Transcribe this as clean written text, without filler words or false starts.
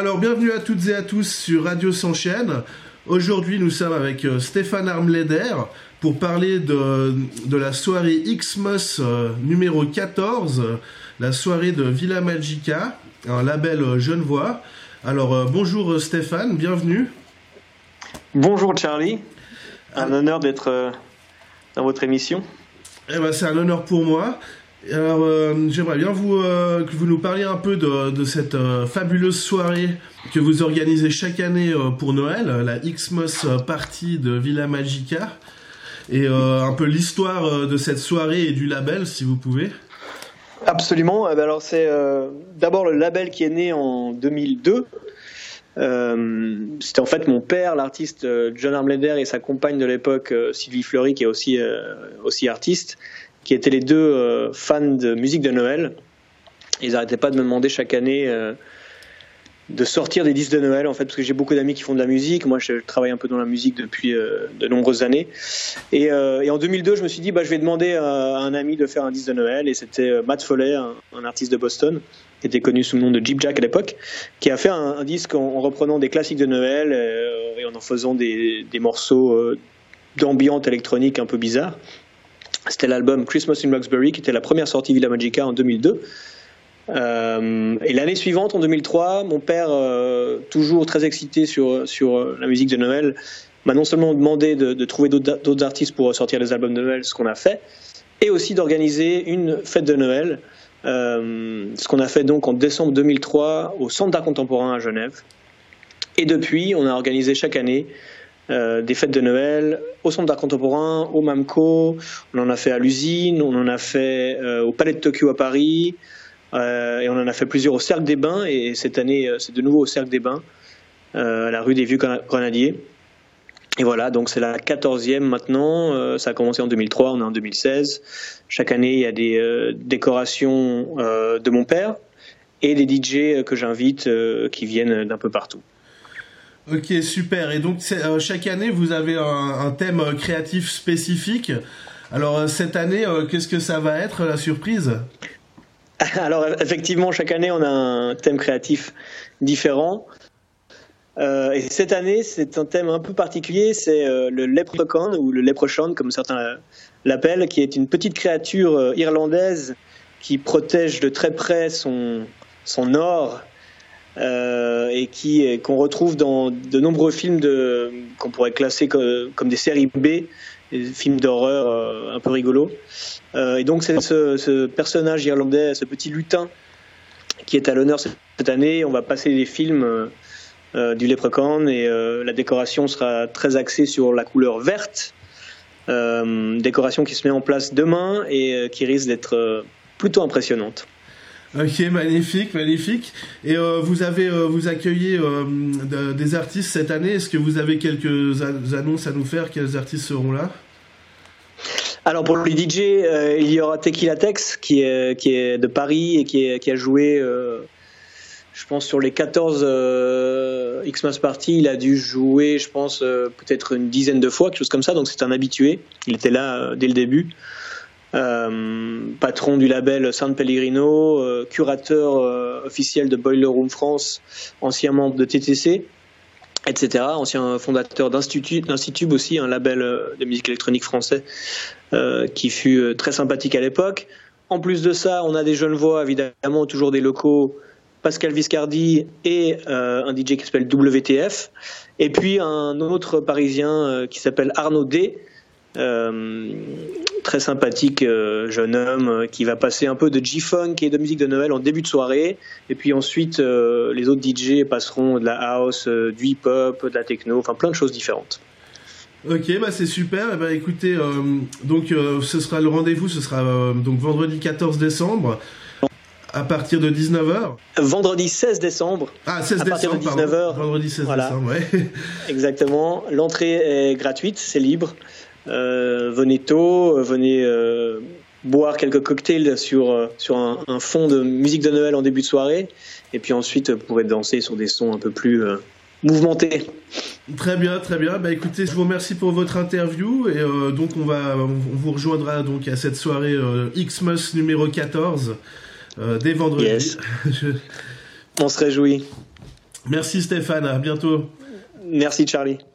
Alors bienvenue à toutes et à tous sur Radio S'enchaîne. Aujourd'hui nous sommes avec Stéphane Armleder pour parler de la soirée Xmas numéro 14, la soirée de Villa Magica, un label genevois. Alors bonjour Stéphane, bienvenue. Bonjour Charlie, un honneur d'être dans votre émission. Eh ben, c'est un honneur pour moi. Alors, j'aimerais bien que vous nous parliez un peu de cette fabuleuse soirée que vous organisez chaque année pour Noël, la Xmas Party de Villa Magica, et un peu l'histoire de cette soirée et du label, si vous pouvez. Absolument. Alors, c'est d'abord le label qui est né en 2002. C'était en fait mon père, l'artiste John Armleder, et sa compagne de l'époque, Sylvie Fleury, qui est aussi artiste, qui étaient les deux fans de musique de Noël. Ils n'arrêtaient pas de me demander chaque année de sortir des disques de Noël, en fait, parce que j'ai beaucoup d'amis qui font de la musique. Moi, je travaille un peu dans la musique depuis de nombreuses années. Et en 2002, je me suis dit, je vais demander à un ami de faire un disque de Noël. Et c'était Matt Foley, un artiste de Boston, qui était connu sous le nom de Jeep Jack à l'époque, qui a fait un disque en reprenant des classiques de Noël et en faisant des morceaux d'ambiance électronique un peu bizarres. C'était l'album Christmas in Roxbury, qui était la première sortie Villa Magica en 2002. Et l'année suivante, en 2003, mon père, toujours très excité sur la musique de Noël, m'a non seulement demandé de trouver d'autres artistes pour sortir les albums de Noël, ce qu'on a fait, et aussi d'organiser une fête de Noël, ce qu'on a fait donc en décembre 2003 au Centre d'Art Contemporain à Genève. Et depuis, on a organisé chaque année des fêtes de Noël au Centre d'Art Contemporain, au MAMCO, on en a fait à l'usine, on en a fait au Palais de Tokyo à Paris, et on en a fait plusieurs au Cercle des Bains, et cette année c'est de nouveau au Cercle des Bains, à la rue des Vieux Grenadiers. Et voilà, donc c'est la 14e maintenant, ça a commencé en 2003, on est en 2016. Chaque année il y a des décorations de mon père et des DJ que j'invite qui viennent d'un peu partout. Ok, super. Et donc, chaque année, vous avez un thème créatif spécifique. Alors, cette année, qu'est-ce que ça va être, la surprise ? Alors, effectivement, chaque année, on a un thème créatif différent. Et cette année, c'est un thème un peu particulier. C'est le Leprechaun, ou le Leprechaun, comme certains l'appellent, qui est une petite créature irlandaise qui protège de très près son or, et qu'on retrouve dans de nombreux films qu'on pourrait classer comme des séries B, des films d'horreur un peu rigolos. Et donc c'est ce personnage irlandais, ce petit lutin, qui est à l'honneur cette année. On va passer des films du Leprechaun, et la décoration sera très axée sur la couleur verte, décoration qui se met en place demain et qui risque d'être plutôt impressionnante. Ok, magnifique. Et vous accueillez des artistes cette année. Est-ce que vous avez quelques annonces à nous faire ? Quels artistes seront là ? Alors pour les DJ, il y aura Tequila Tex qui est de Paris et qui a joué, je pense, sur les 14 Xmas Party. Il a dû jouer, je pense, peut-être une dizaine de fois, quelque chose comme ça. Donc c'est un habitué. Il était là dès le début. Patron du label San Pellegrino, curateur officiel de Boiler Room France, ancien membre de TTC, etc., ancien fondateur d'Institut aussi, un label de musique électronique français qui fut très sympathique à l'époque. En plus de ça, on a des Genevois, évidemment, toujours des locaux, Pascal Viscardi et un DJ qui s'appelle WTF, et puis un autre Parisien qui s'appelle Arnaud D, très sympathique jeune homme qui va passer un peu de G-Funk et de musique de Noël en début de soirée, et puis ensuite les autres DJ passeront de la house, du hip-hop, de la techno, enfin plein de choses différentes. Ok, c'est super. Écoutez, donc ce sera le rendez-vous, ce sera donc vendredi 14 décembre à partir de 19h. Vendredi 16 décembre. Ah, 16 décembre, partir de 19h. Vendredi 16 décembre, ouais. Exactement. L'entrée est gratuite, c'est libre. Venez tôt, venez boire quelques cocktails sur un fond de musique de Noël en début de soirée, et puis ensuite vous pourrez danser sur des sons un peu plus mouvementés. Très bien. Écoutez, je vous remercie pour votre interview, et donc on vous rejoindra donc à cette soirée Xmas numéro 14 dès vendredi. Yes. On se réjouit. Merci Stéphane, à bientôt. Merci Charlie.